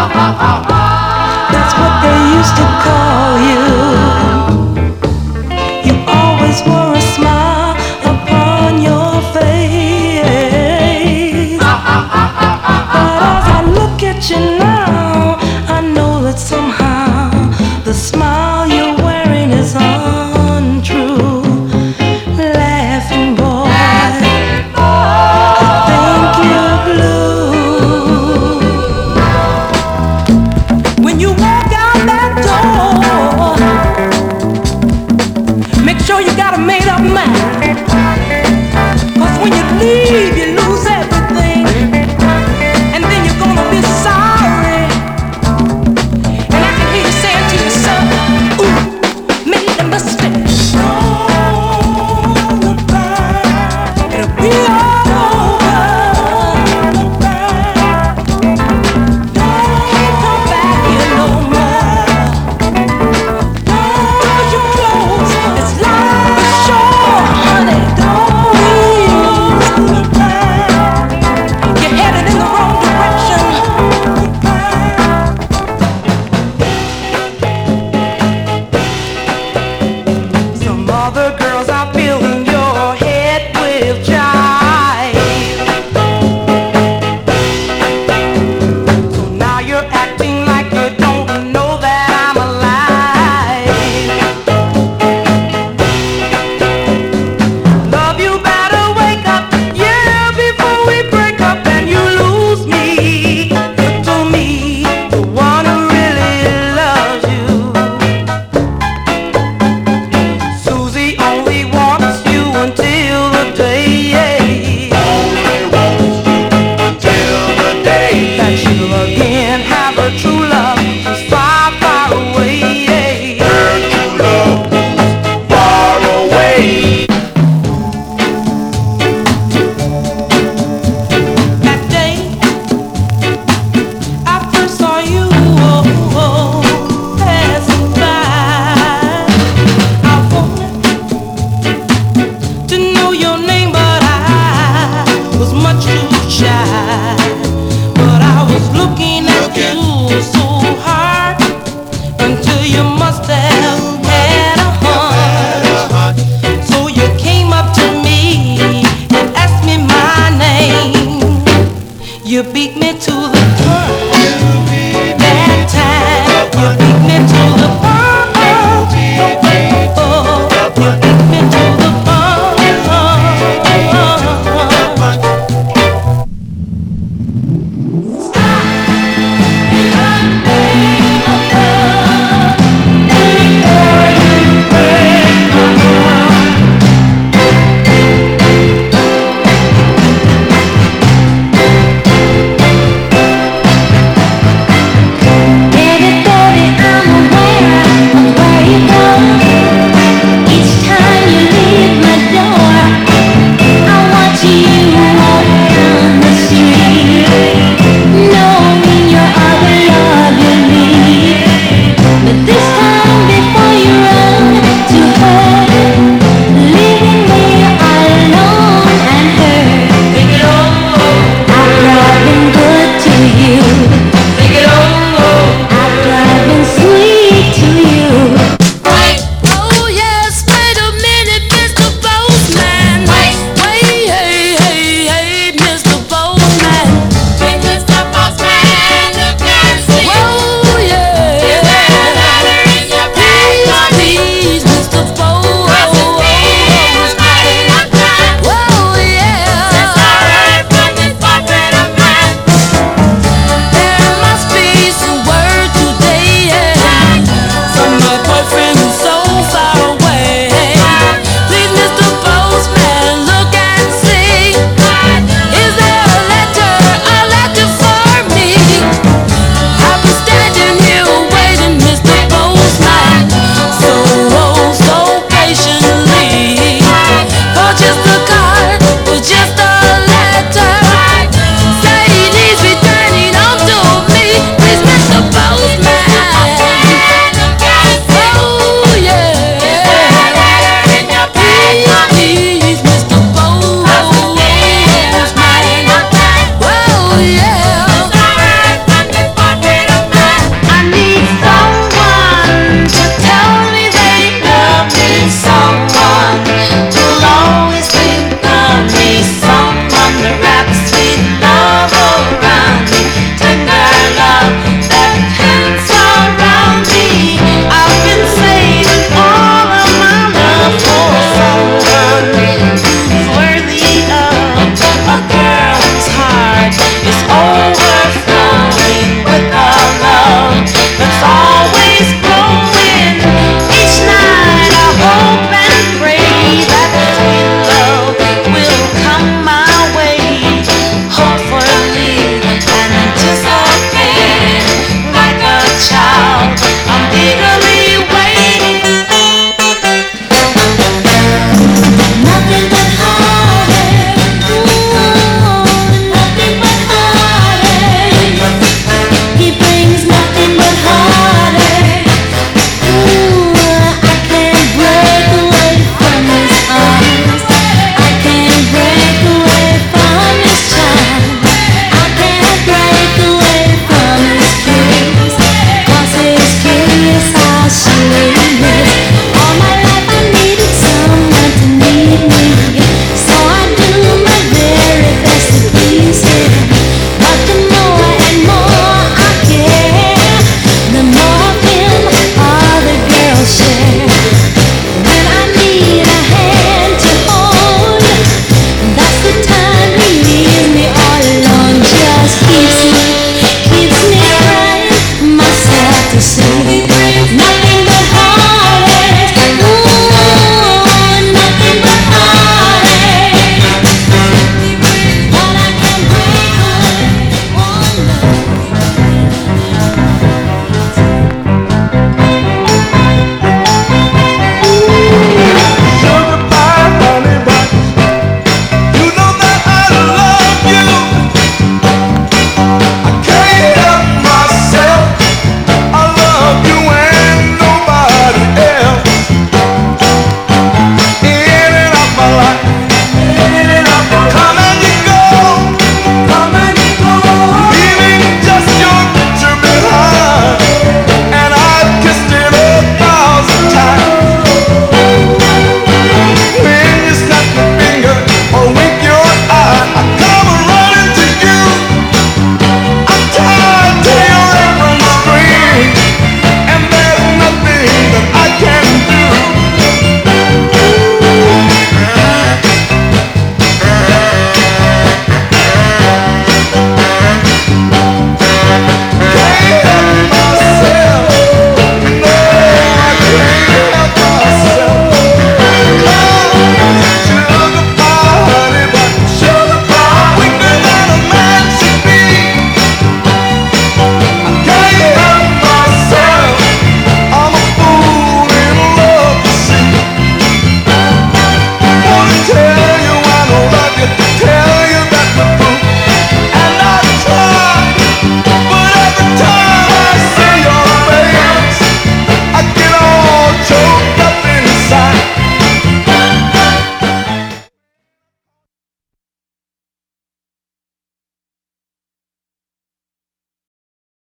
That's what they used to call you. You always wore a smile upon your face. But as I look at you now, I know that somehow the smile you're wearing is untrue. Laughing boy, I think you're blue. When you walk out that door, make sure you got a made up mind. 'Cause when you leave, you lose everything, and then you're gonna be sorry. And I can hear you saying to yourself, ooh, made a mistake. It'll be all over. Don't come back here no more. Don't put your clothes, it's life is short, honey. Don't leave. You're headed in the wrong direction. Some other girls are filling your head with jive. So now you're acting like